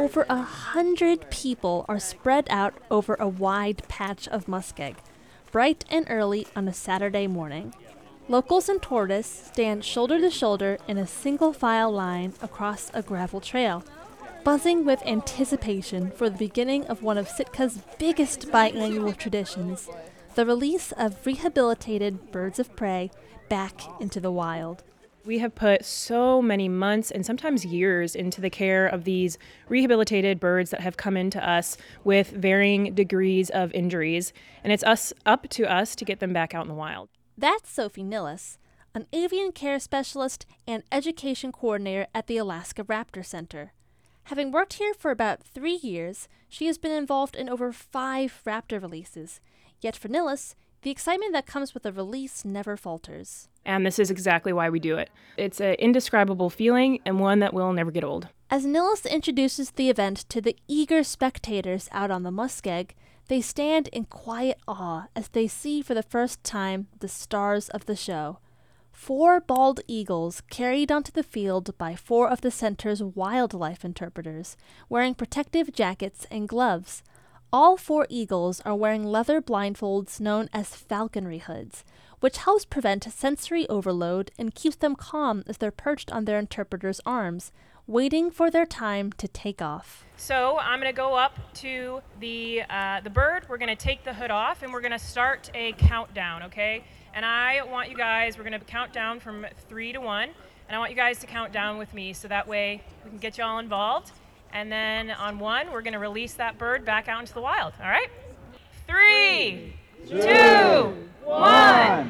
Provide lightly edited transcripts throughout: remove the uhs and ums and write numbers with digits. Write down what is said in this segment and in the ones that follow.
over 100 people are spread out over a wide patch of muskeg, bright and early on a Saturday morning. Locals and tourists stand shoulder to shoulder in a single file line across a gravel trail, buzzing with anticipation for the beginning of one of Sitka's biggest biannual traditions, the release of rehabilitated birds of prey back into the wild. We have put so many months and sometimes years into the care of these rehabilitated birds that have come into us with varying degrees of injuries, and it's up to us to get them back out in the wild. That's Sophie Nilles, an avian care specialist and education coordinator at the Alaska Raptor Center. Having worked here for about 3 years, she has been involved in over 5 raptor releases. Yet for Nilles, the excitement that comes with a release never falters. And this is exactly why we do it. It's an indescribable feeling and one that will never get old. As Nilles introduces the event to the eager spectators out on the muskeg, they stand in quiet awe as they see for the first time the stars of the show. 4 bald eagles carried onto the field by 4 of the center's wildlife interpreters, wearing protective jackets and gloves. All 4 eagles are wearing leather blindfolds known as falconry hoods, which helps prevent sensory overload and keeps them calm as they're perched on their interpreter's arms, waiting for their time to take off. So I'm going to go up to the bird. We're going to take the hood off and we're going to start a countdown, okay? And I want you guys, we're going to count down from 3 to 1, and I want you guys to count down with me so that way we can get you all involved. And then on 1, we're going to release that bird back out into the wild, all right? 3, 2, 1.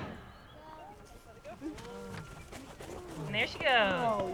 And there she goes.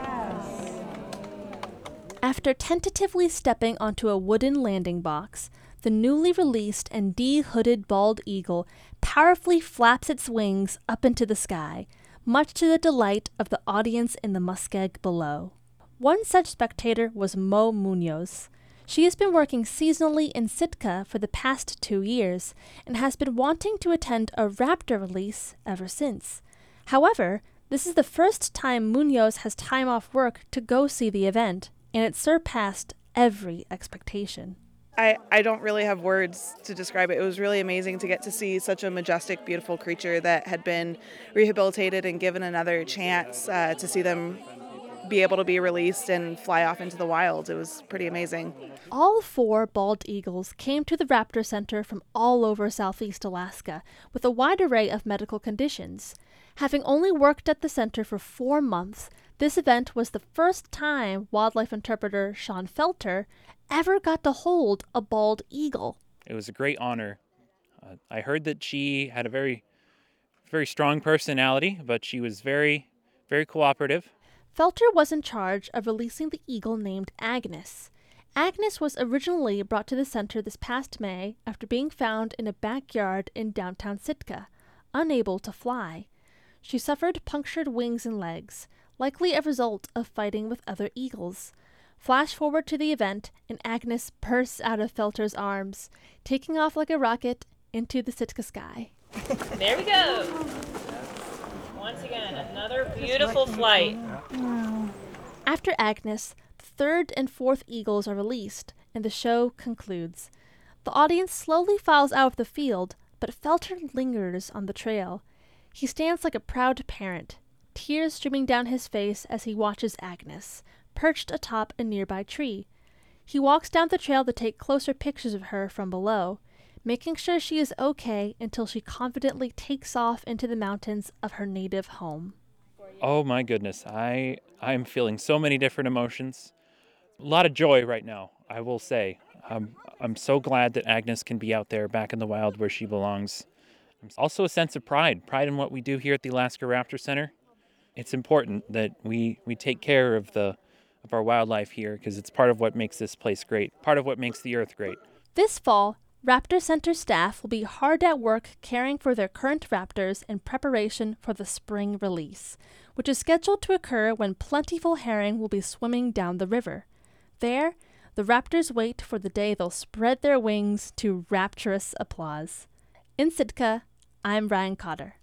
After tentatively stepping onto a wooden landing box, the newly released and de-hooded bald eagle powerfully flaps its wings up into the sky, much to the delight of the audience in the muskeg below. One such spectator was Mo Munoz. She has been working seasonally in Sitka for the past 2 years and has been wanting to attend a raptor release ever since. However, this is the first time Munoz has time off work to go see the event, and it surpassed every expectation. I don't really have words to describe it. It was really amazing to get to see such a majestic, beautiful creature that had been rehabilitated and given another chance to see them be able to be released and fly off into the wild. It was pretty amazing. All 4 bald eagles came to the Raptor Center from all over Southeast Alaska with a wide array of medical conditions. Having only worked at the center for 4 months, this event was the first time wildlife interpreter Sean Felter ever got to hold a bald eagle. It was a great honor. I heard that she had a very, very strong personality, but she was very, very cooperative. Felter was in charge of releasing the eagle named Agnes. Agnes was originally brought to the center this past May after being found in a backyard in downtown Sitka, unable to fly. She suffered punctured wings and legs, likely a result of fighting with other eagles. Flash forward to the event, and Agnes bursts out of Felter's arms, taking off like a rocket into the Sitka sky. There we go. Once again, another beautiful flight. After Agnes, the 3rd and 4th eagles are released, and the show concludes. The audience slowly files out of the field, but Felter lingers on the trail. He stands like a proud parent, tears streaming down his face as he watches Agnes, perched atop a nearby tree. He walks down the trail to take closer pictures of her from below, making sure she is okay until she confidently takes off into the mountains of her native home. Oh my goodness, I'm feeling so many different emotions. A lot of joy right now, I will say. I'm so glad that Agnes can be out there back in the wild where she belongs. Also a sense of pride in what we do here at the Alaska Raptor Center. It's important that we take care of our wildlife here because it's part of what makes this place great, part of what makes the Earth great. This fall, Raptor Center staff will be hard at work caring for their current raptors in preparation for the spring release, which is scheduled to occur when plentiful herring will be swimming down the river. There, the raptors wait for the day they'll spread their wings to rapturous applause. In Sitka, I'm Ryan Cotter.